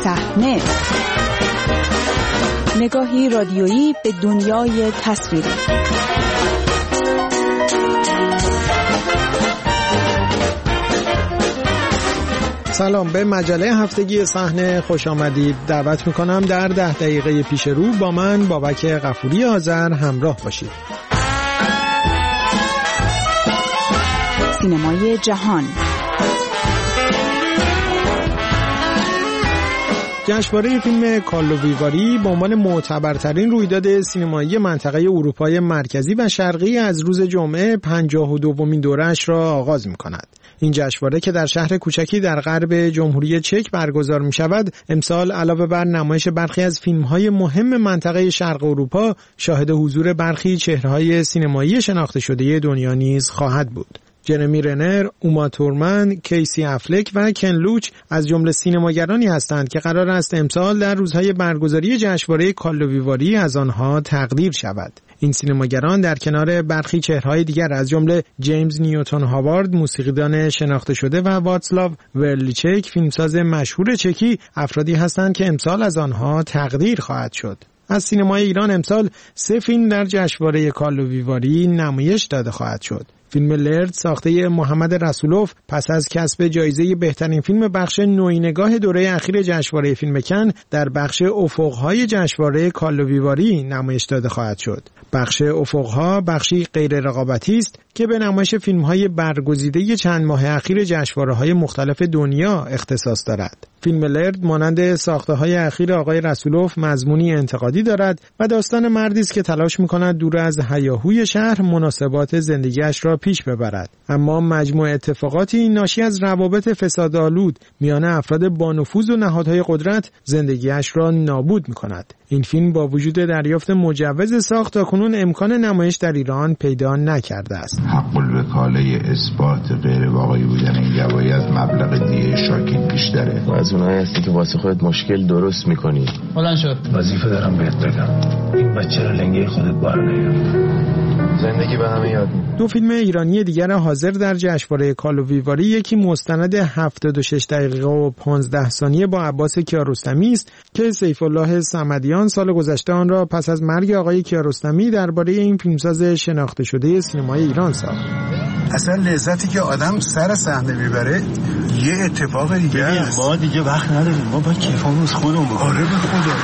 صحنه، نگاهی رادیویی به دنیای تصویری. سلام، به مجله هفتگی صحنه خوش آمدید. دعوت میکنم در 10 دقیقه پیش رو با من بابک غفوری آذر همراه باشید. سینمای جهان. جشنواره فیلم کارلو ویواری به عنوان معتبرترین رویداد سینمایی منطقه اروپای مرکزی و شرقی از روز جمعه 52مین دوره‌اش را آغاز می‌کند. این جشنواره که در شهر کوچکی در غرب جمهوری چک برگزار می‌شود، امسال علاوه بر نمایش برخی از فیلم‌های مهم منطقه شرق اروپا، شاهد حضور برخی چهره‌های سینمایی شناخته شده دنیا نیز خواهد بود. جرمی رنر، اوما تورمن، کیسی افلک و کن لوچ از جمله سینماگرانی هستند که قرار است امسال در روزهای برگزاری جشنواره کارلو ویواری از آنها تقدیر شود. این سینماگران در کنار برخی چهره‌های دیگر از جمله جیمز نیوتن هاوارد، موسیقیدان شناخته شده، و واتسلاو ورلیچک، فیلمساز مشهور چکی، افرادی هستند که امسال از آنها تقدیر خواهد شد. از سینمای ایران امسال 3 فیلم در جشنواره کارلو ویواری نمایش داده خواهد شد. فیلم لرد ساخته محمد رسولوف پس از کسب جایزه بهترین فیلم بخش نوینگاه دوره اخیر جشنواره فیلم کن در بخش افق‌های جشنواره کارلو ویواری نمایش داده خواهد شد. بخش افق‌ها بخشی غیر رقابتی است که به نمایش فیلم‌های برگزیده چند ماه اخیر جشنواره‌های مختلف دنیا اختصاص دارد. فیلم لرد مانند ساخته‌های اخیر آقای رسولوف مضمونی انتقادی دارد و داستان مردی است که تلاش می‌کند دور از هیاهوی شهر مناسبات زندگیش را پیش ببرد، اما مجموع اتفاقاتی ناشی از روابط فسادآلود میان افراد با نفوذ و نهادهای قدرت زندگیش را نابود می‌کند. این فیلم با وجود دریافت مجوز ساخت تاکنون امکان نمایش در ایران پیدا نکرده است. حق الوکاله اثبات غیر واقعی بودن این گواهی از مبلغ دیه شاکی بیشتره. و از اونایی هستی که واسه خودت مشکل درست می‌کنی. بلند شد. وظیفه دارم بهت بگم. این بچه رو لنگه خودت بار نیار. زندگی به همه یاد میده. 2 فیلم ایرانی دیگر حاضر در جشنواره کارلو ویواری، یکی مستند 76 دقیقه و 15 ثانیه با عباس کیارستمی است که سیف الله صمدیان سال گذشته آن را پس از مرگ آقای کیارستمی درباره این فیلمساز شناخته شده سینمای ایران ساخت. اصلا لذتی که آدم سر صحنه میبره یه اتفاق دیگه است. ما دیگه وقت نداریم، ما باید کیفمون خودمون بکنیم. آره به خدا.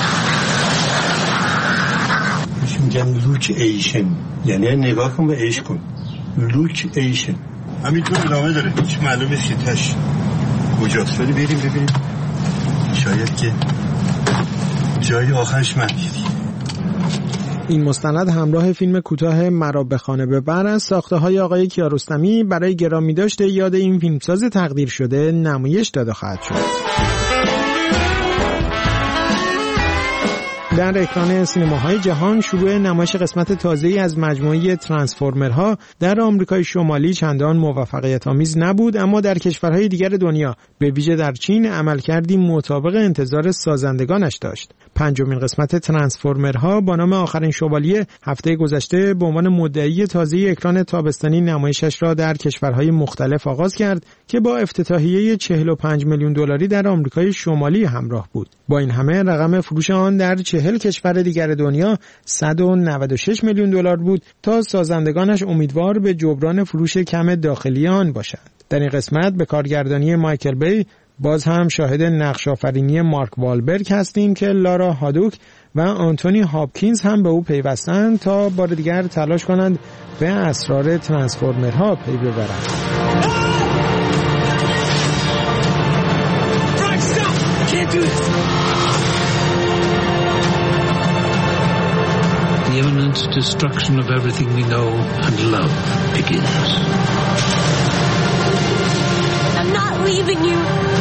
میگم لوک ایشن، یعنی نگاه کن و عیش کن. لوک ایشن همینطور ادامه داره، هیچ معلوم نیست که تش کجاست، ولی بریم ببینیم شاید که جای آخرش مندیدی. این مستند همراه فیلم کوتاه مرا به خانه ببر از ساخته‌های آقای کیارستمی برای گرامی داشته یاد این فیلمساز تقدیر شده نمایش داده خواهد شد. در اکران سینماهای جهان شروع نمایش قسمت تازه‌ای از مجموعه ترانسفورمرها در آمریکای شمالی چندان موفقیت آمیز نبود، اما در کشورهای دیگر دنیا به ویژه در چین عملکردی مطابق انتظار سازندگانش داشت. 5مین قسمت ترانسفورمرها با نام آخرین شوالیه هفته گذشته به عنوان مدعی تازه اکران تابستانی نمایشش را در کشورهای مختلف آغاز کرد که با افتتاحیه 45 میلیون دلاری در آمریکای شمالی همراه بود. با این همه رقم فروش آن در 40 کشور دیگر دنیا 196 میلیون دلار بود تا سازندگانش امیدوار به جبران فروش کم داخلی آن باشند. در این قسمت به کارگردانی مایکل بی باز هم شاهد نقش آفرینی مارک والبرگ هستیم که لارا هادوک و آنتونی هاپکینز هم به او پیوستند تا بار دیگر تلاش کنند به اسرار ترانسفورمرها پی ببرند. The imminent destruction of everything we know and love begins. I'm not leaving you.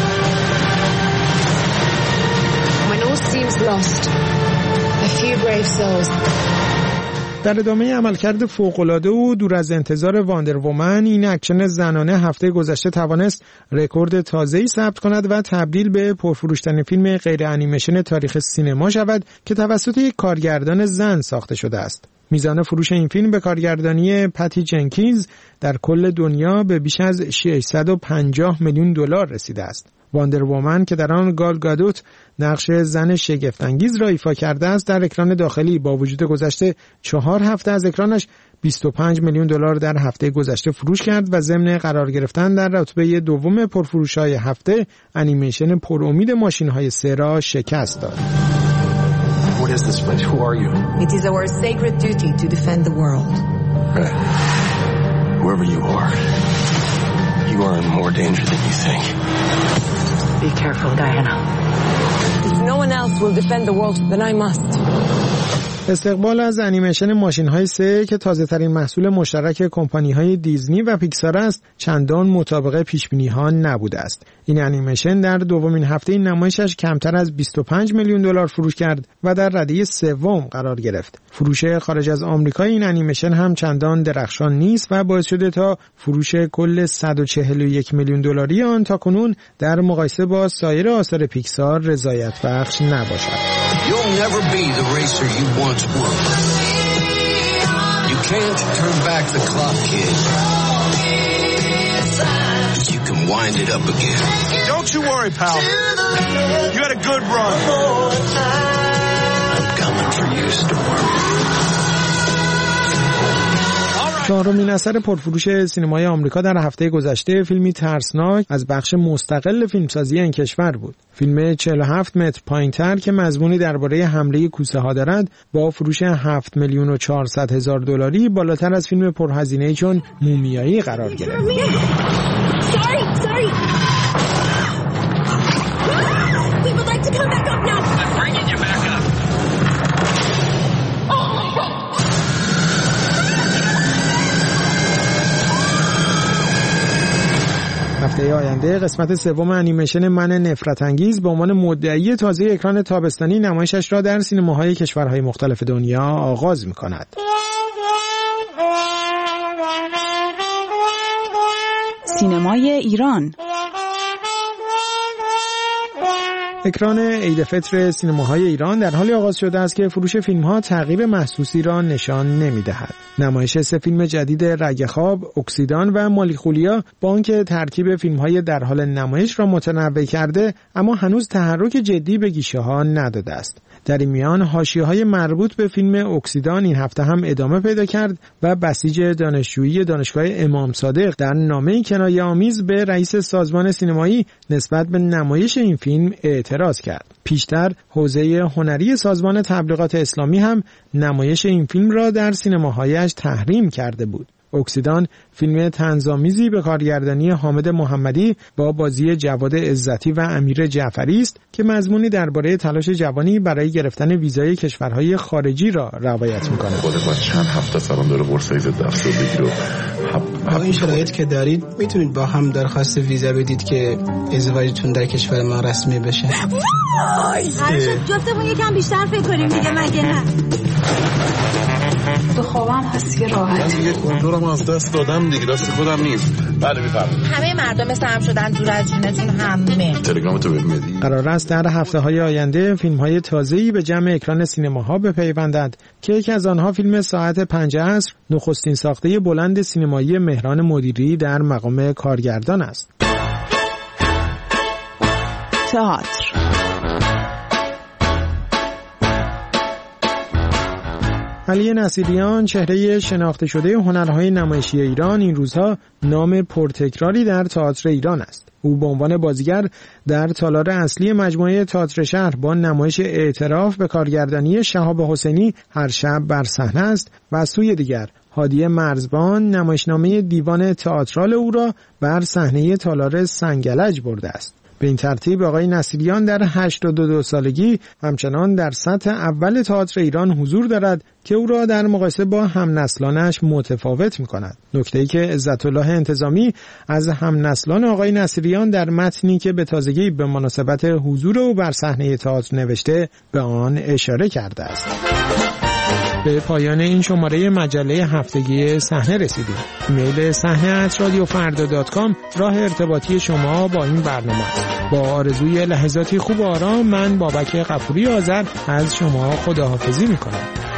When all seems lost, a few brave souls. در ادامه عملکرد فوق‌العاده و دور از انتظار واندر وومن، این اکشن زنانه هفته گذشته توانست رکورد تازه‌ای ثبت کند و تبدیل به پرفروش‌ترین فیلم غیر انیمیشن تاریخ سینما شود که توسط یک کارگردان زن ساخته شده است. میزان فروش این فیلم به کارگردانی پتی جنکینز در کل دنیا به بیش از 650 میلیون دلار رسیده است. واندر وومن که در آن گال گادوت نقش زن شگفت‌انگیز را ایفا کرده است، در اکران داخلی با وجود گذشته 4 هفته از اکرانش 25 میلیون دلار در هفته گذشته فروش کرد و ضمن قرار گرفتن در رتبه دوم پرفروش‌های هفته، انیمیشن پرامید ماشین‌های 3 را شکست داد. What is this place? Who are you? It is our sacred duty to defend the world. Whoever you are in more danger than you think. Be careful, Diana. If no one else will defend the world, then I must. استقبال از انیمیشن ماشین‌های 3 که تازه‌ترین محصول مشترک کمپانی‌های دیزنی و پیکسار است، چندان مطابق پیش‌بینی‌ها نبوده است. این انیمیشن در دومین هفته نمایشش کمتر از 25 میلیون دلار فروش کرد و در رده سوم قرار گرفت. فروش خارج از آمریکا این انیمیشن هم چندان درخشان نیست و باعث شده تا فروش کل 141 میلیون دلاری آن تاکنون در مقایسه با سایر آثار پیکسار رضایت بخش نباشد. You'll never be the racer you once were. You can't turn back the clock, kid. You can wind it up again. Don't you worry, pal. You had a good run. I'm coming for you, Storm. چهارمین اثر پرفروش سینمای آمریکا در هفته گذشته فیلمی ترسناک از بخش مستقل فیلمسازی این کشور بود. فیلم 47 متر پایین‌تر که مضمونی درباره حمله کوسه ها دارد، با فروش 7 میلیون و 400 هزار دلاری بالاتر از فیلم پرهزینه‌ای چون مومیایی قرار گرفت. هفته آینده قسمت سوم انیمیشن من نفرت انگیز به عنوان مدعی تازه اکران تابستانی نمایشش را در سینماهای کشورهای مختلف دنیا آغاز می‌کند. سینمای ایران. اکران عید فطر سینماهای ایران در حالی آغاز شده است که فروش فیلم‌ها تغییر محسوسی را نشان نمی‌دهد. نمایش 3 فیلم جدید رگ خواب، اکسیدان و مالیخولیا با آنکه ترکیب فیلم‌های در حال نمایش را متنوع کرده، اما هنوز تحرک جدی به گیشه‌ها نداده است. در این میان حاشیه‌های مربوط به فیلم اکسیدان این هفته هم ادامه پیدا کرد و بسیج دانشجویی دانشگاه امام صادق در نامه‌ای کنایه‌آمیز به رئیس سازمان سینمایی نسبت به نمایش این فیلم اعتراض کرد. پیشتر حوزه هنری سازمان تبلیغات اسلامی هم نمایش این فیلم را در سینماهایش تحریم کرده بود. اکسیدان فیلم طنزآمیزی به کارگردانی حامد محمدی با بازی جواد عزتی و امیر جعفری است که مضمونی درباره تلاش جوانی برای گرفتن ویزای کشورهای خارجی را روایت می‌کند. خودت با چند هفته سلام داره بورس ضد افسردگی رو با این شرایط که دارید میتونید با هم درخواست ویزا بدید که ازدواجتون در کشور ما رسمی بشه. جفتمون یکم بیشتر فکر کنیم دیگه، مگه نه؟ تو خوابم هست که راحت. من دیگه کنترلم از دست دادم دیگه، دست خودم نیست. بله میفهمم. همه مردم مثل هم شدن دور از جونتون همه. تلگرامتو ببینید. قرار است در هفته‌های آینده فیلم‌های تازه‌ای به جمع اکران سینماها بپیوندند که یکی از آنها فیلم ساعت 5 عصر، نخستین ساخته بلند سینمایی مهران مدیری در مقام کارگردان است. تئاتر. علی نصیریان، چهره شناخته شده هنرهای نمایشی ایران، این روزها نام پرتکراری در تئاتر ایران است. او به عنوان بازیگر در تالار اصلی مجموعه تئاتر شهر با نمایش اعتراف به کارگردانی شهاب حسینی هر شب بر صحنه است و از سوی دیگر هادی مرزبان نمایشنامه دیوان تئاترال او را بر صحنه تالار سنگلج برده است. به این ترتیب آقای نصیریان در 82 سالگی همچنان در سطح اول تئاتر ایران حضور دارد که او را در مقایسه با همنسلانش متفاوت می‌کند. نکته‌ای که عزت الله انتظامی از همنسلان آقای نصیریان در متنی که به تازگی به مناسبت حضور او بر صحنه تئاتر نوشته به آن اشاره کرده است. به پایان این شماره مجله هفتگی صحنه رسیدیم. ایمیل صحنه@radiofarda.com راه ارتباطی شما با این برنامه. با آرزوی لحظاتی خوب و آرام، من بابک غفوری آذر از شما خداحافظی می‌کنم.